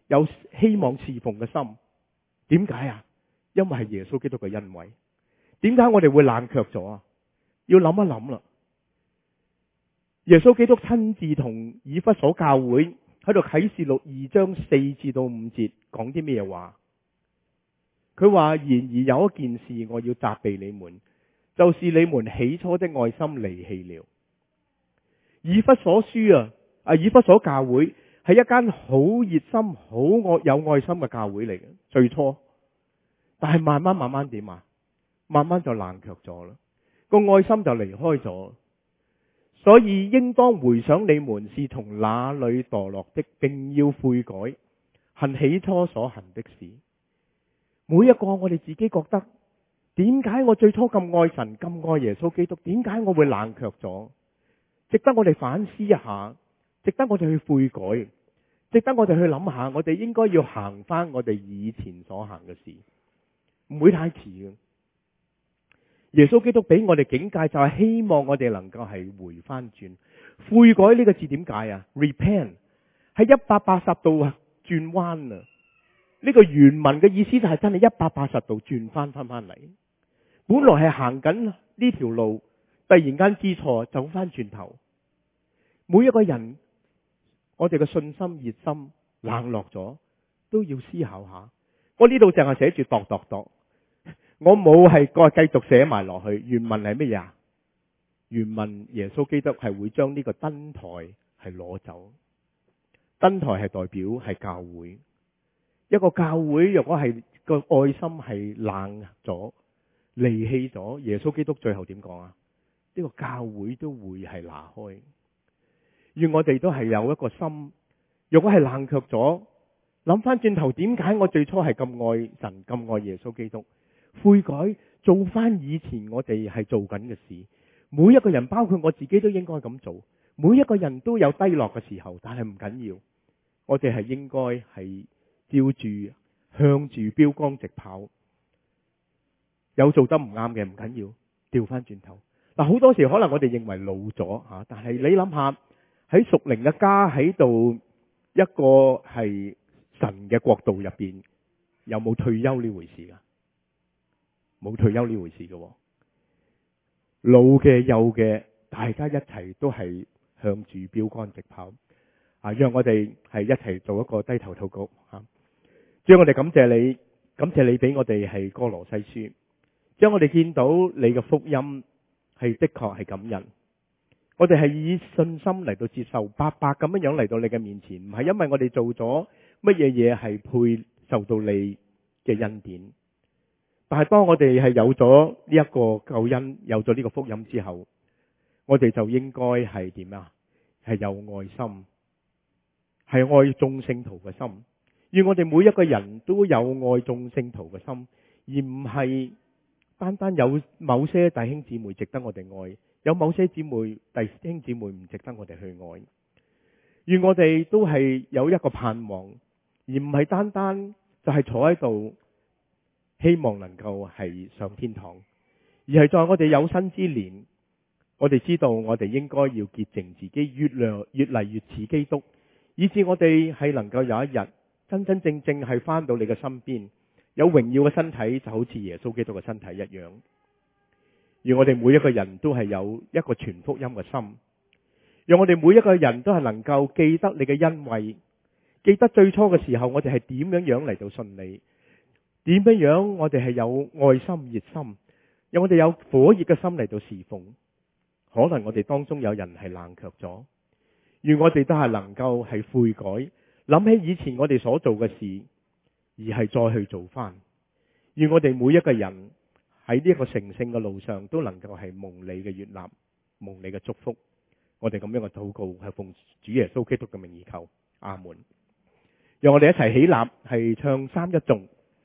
有希望侍奉嘅心。點解啊？因為係耶穌基督嘅恩惠。點解我哋會冷卻咗啊？要諗一諗啦。耶穌基督親自同以弗所教會喺度啟示錄二章四至到五節講啲咩話？佢話：然而有一件事我要責備你們，就是你們起初的愛心離棄了。以弗所書啊，啊以弗所教會係一間好熱心、好愛有愛心嘅教會嚟嘅，最初。但係慢慢慢慢點啊？慢慢就冷卻咗啦，個愛心就離開咗。所以應當回想你們是從哪裏墮落的，並要悔改，行起初所行的事。每一個我哋自己覺得，點解我最初咁愛神、咁愛耶穌基督，點解我會冷卻咗？值得我哋反思一下，值得我哋去悔改，值得我哋去諗下，我哋應該要行翻我哋以前所行嘅事，唔會太遲嘅。耶穌基督俾我哋境界，就係希望我哋能夠係回翻轉。悔改呢個字點解啊？ Repent 係一百八十度啊轉彎啊！呢個原文嘅意思就係真係一百八十度轉翻翻翻嚟。本來係行緊呢條路，突然間知錯，走翻轉頭。每一個人，我哋嘅信心熱心冷落咗，都要思考下。我呢度淨係寫住度度度。我冇係再繼續寫埋落去。原文係乜嘢啊？原文耶穌基督係會將呢個燈台係攞走。燈台係代表係教會。一個教會若果係個愛心係冷咗、離棄咗，耶穌基督最後點講啊？呢個教會都會係拿開。願我哋都係有一個心，若果係冷卻咗，諗翻轉頭，點解我最初係咁愛神、咁愛耶穌基督？悔改，做翻以前我哋係做緊嘅事。每一個人，包括我自己，都應該咁做。每一個人都有低落嘅時候，但係唔緊要，我哋係應該係照住向住標杆直跑。有做得唔啱嘅唔緊要，調翻轉頭。嗱，好多時可能我哋認為老咗吓，但係你諗下喺屬靈嘅家喺度，一個係神嘅國度入邊，有冇退休呢回事噶？冇退休呢回事嘅，老嘅幼嘅，大家一齊都係向住標杆直跑。啊，讓我哋係一齊做一個低頭禱告吓。主，我哋感謝你，感謝你俾我哋係歌羅西書，將我哋見到你嘅福音係的確係感人。我哋係以信心嚟到接受，白白咁樣樣嚟到你嘅面前，唔係因為我哋做咗乜嘢嘢係配受到你嘅恩典。但係當我哋係有咗呢一個救恩，有咗呢個福音之後，我哋就應該係點啊？係有愛心，係愛眾聖徒嘅心。願我哋每一個人都有愛眾聖徒嘅心，而唔係單單有某些弟兄姊妹值得我哋愛，有某些姊妹弟兄姊妹唔值得我哋去愛。願我哋都係有一個盼望，而唔係單單就係坐喺度。希望能夠係上天堂，而係在我哋有生之年，我哋知道我哋應該要潔淨自己，越嚟越嚟越似基督，以致我哋係能夠有一日真真正正係翻到你嘅身邊，有榮耀嘅身體，就好似耶穌基督嘅身體一樣。而我哋每一個人都係有一個傳福音嘅心，讓我哋每一個人都係能夠記得你嘅恩惠，記得最初嘅時候我哋係點樣樣嚟到信你。點樣樣我哋係有愛心熱心，讓我哋有火熱嘅心嚟到侍奉。可能我哋當中有人係冷卻咗，願我哋都係能夠係悔改，諗起以前我哋所做嘅事，而係再去做翻。願我哋每一個人喺呢一個成聖嘅路上，都能夠係蒙你嘅悅納，蒙你嘅祝福。我哋咁樣嘅禱告係奉主耶穌基督嘅名而求，阿門。讓我哋一齊起立，係唱三一頌。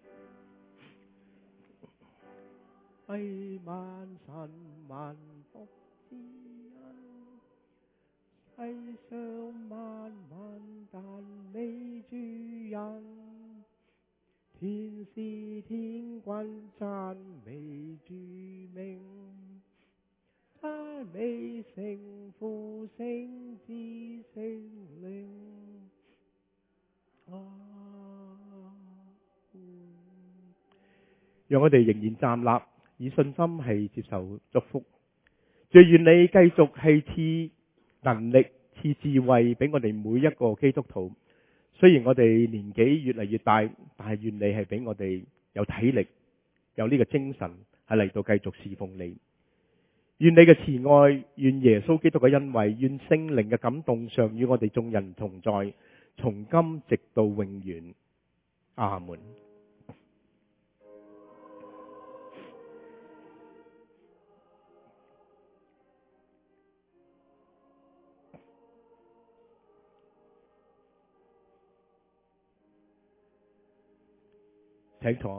係萬神萬福之恩，世上萬民但你主人，天使天君讚美主名，讚美聖父聖子聖靈。啊讓我哋仍然站立，以信心係接受祝福。最願你繼續係賜能力、賜智慧俾我哋每一個基督徒。雖然我哋年紀越嚟越大，但係願你係俾我哋有體力，有呢個精神係嚟到繼續侍奉你。願你嘅慈愛，願耶穌基督嘅恩惠，願聖靈嘅感動常與我哋眾人同在，從今直到永遠。阿門。請坐。